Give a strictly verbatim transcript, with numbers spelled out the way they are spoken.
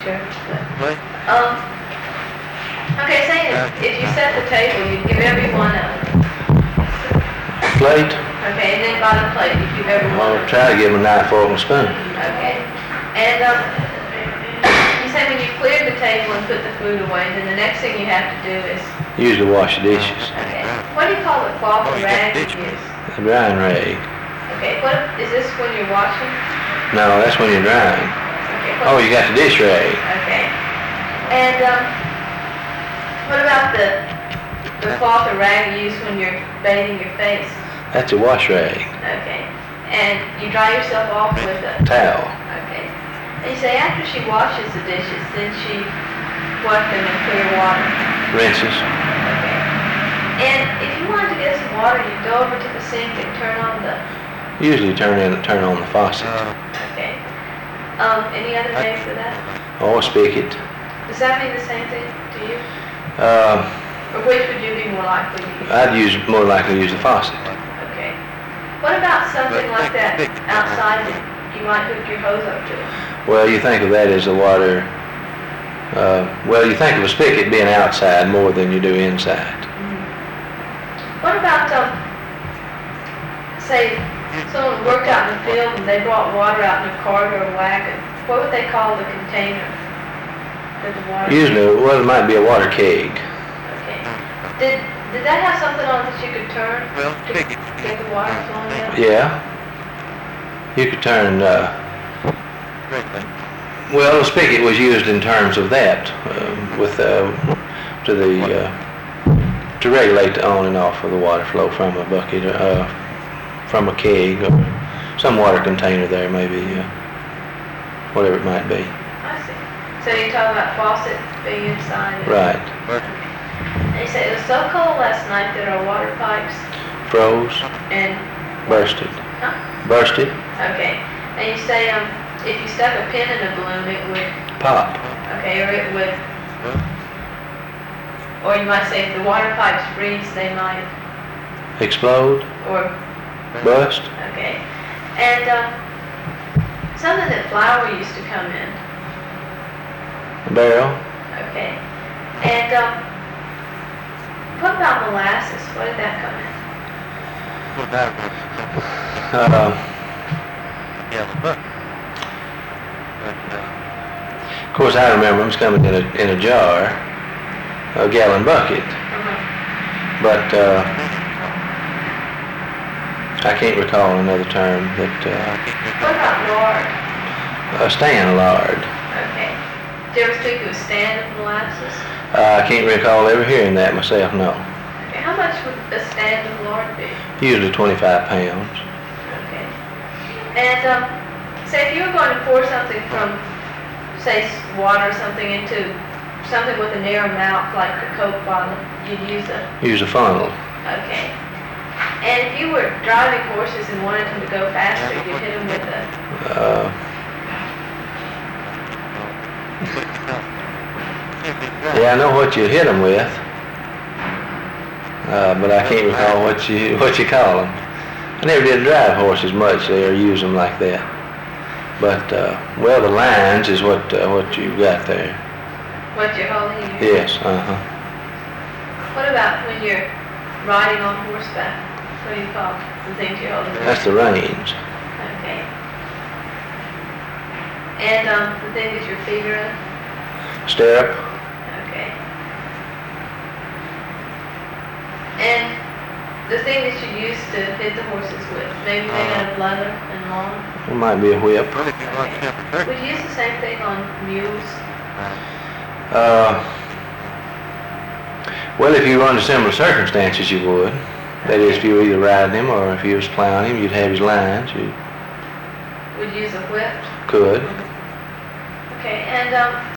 sure. But, um, okay, say if, if you set the table, you give everyone a plate. Okay, and then by the plate, you give everyone I'll try to give them a knife, fork, and spoon. Okay. And um, you say when you clear the table and put the food away, then the next thing you have to do is... Usually wash the dishes. Okay. What do you call the cloth or rag you use? The drying rag. Okay. What is this when you're washing? No, that's when you're drying. Okay. Oh, you got the dish rag. Okay. And um, what about the the cloth or rag you use when you're bathing your face? That's a wash rag. Okay. And you dry yourself off with a towel. Okay. And you say after she washes the dishes, then she wash them in clear water. Rinses. Okay. And if you wanted to get some water, you go over to the sink and turn on the... Usually turn in, turn on the faucet. Okay. Um, any other name for that? Or spigot. Does that mean the same thing to you? Uh, Or which would you be more likely to use? I'd use more likely to use the faucet. Okay. What about something like that outside that you might hook your hose up to? Well, you think of that as the water, uh, well, you think of a spigot being outside more than you do inside. Mm-hmm. What about, um, say, someone worked out in the field and they brought water out in a cart or a wagon. What would they call the container that the water... Usually, well, it might be a water keg. Okay. Did, did that have something on it that you could turn to get the water flowing out? Yeah. You could turn, uh, well, the spigot was used in terms of that, uh, with, uh, to the, uh, to regulate the on and off of the water flow from a bucket, uh, from a keg, or some water container there, maybe, uh, whatever it might be. I see. So you're talking about faucet being inside? Right. And you say it was so cold last night that our water pipes... Froze. And... Bursted. Huh? Bursted. Okay. And you say um, if you stuck a pin in a balloon, it would... Pop. Okay, or it would... Or you might say if the water pipes freeze, they might... Explode. Or... Bust. Okay. And um, something that flour used to come in. A barrel. Okay. And um, what about molasses? What did that come in? Uh, of course, I remember them coming in a in a jar, a gallon bucket, Uh-huh. but uh, I can't recall another term that. Uh, What about lard? a stand lard. Okay. Did you ever speak of a stand of molasses? Uh, I can't recall ever hearing that myself. No. Okay. How much would a stand of lard be? Usually twenty-five pounds. Okay. And um, say if you were going to pour something from, say, s- water or something into something with a narrow mouth like a Coke bottle, you'd use a... Use a funnel. Okay. And if you were driving horses and wanted them to go faster, you'd hit them with a... Uh, yeah, I know what you hit them with, uh, but I can't recall what you what you call them. I never did drive horses much there or use them like that. But uh, well, the lines is what uh, what you got there. What you're holding in your... Yes. Uh huh. What about when you're riding on horseback? What do you call the things you're holding? That's the reins. Okay. And um, the thing that your feet are in? Stirrup. Okay. And the thing that you used to hit the horses with, maybe made out of leather and long? It might be a whip. Okay. Would you use the same thing on mules? Uh, well, if you were under similar circumstances, you would. That is, if you were either riding him or if you was plowing him, you'd have his lines. You Would you use a whip? could. Okay, and um,